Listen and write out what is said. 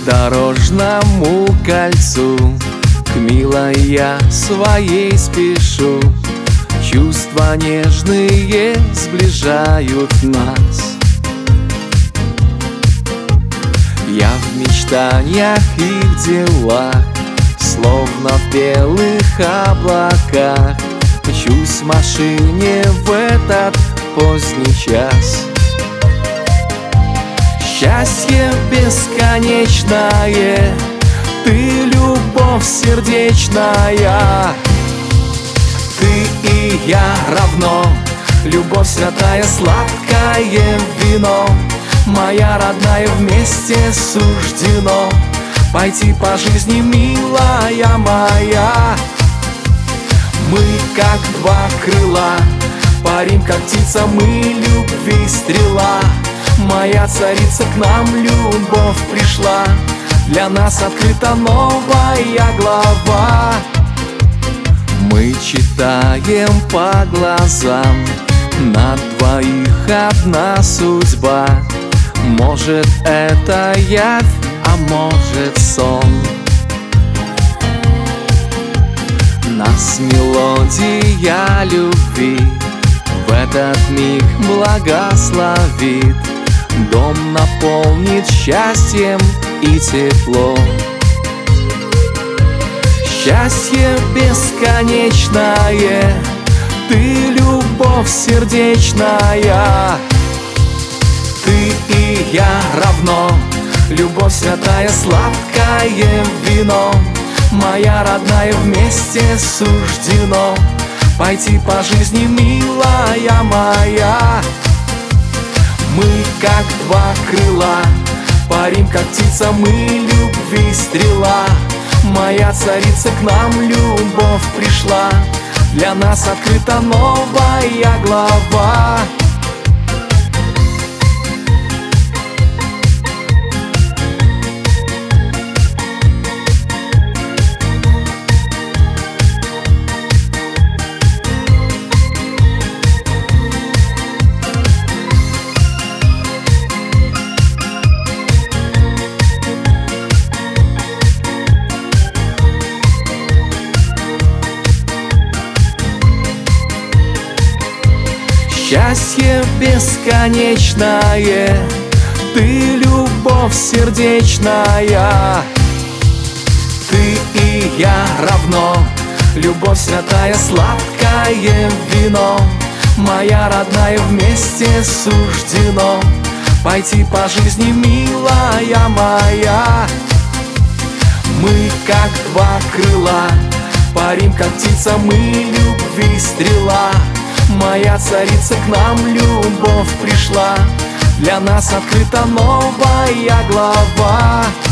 дорожному кольцу к милой я своей спешу. Чувства нежные сближают нас. Я в мечтаниях и в делах, словно в белых облаках, мчусь в машине в этот поздний час. Счастье бесконечное, ты любовь сердечная. Ты и я равно, любовь святая, сладкое вино. Моя родная, вместе суждено пойти по жизни, милая моя. Мы как два крыла, парим как птица, мы любви стрела. Моя царица, к нам любовь пришла, для нас открыта новая глава. Мы читаем по глазам, на двоих одна судьба. Может, это явь, а может, сон. Нас мелодия любви в этот миг благословит. Дом наполнит счастьем и теплом. Счастье бесконечное, ты любовь сердечная. Ты и я равно, любовь святая, сладкое вино. Моя родная, вместе суждено пойти по жизни, милая моя. Мы как два крыла, парим как птица, мы любви стрела. Моя царица, к нам любовь пришла, для нас открыта новая глава. Счастье бесконечное, ты любовь сердечная. Ты и я равно, любовь святая, сладкое вино. Моя родная, вместе суждено пойти по жизни, милая моя. Мы как два крыла, парим как птица, мы любви стрела. Моя царица, к нам любовь пришла, для нас открыта новая глава.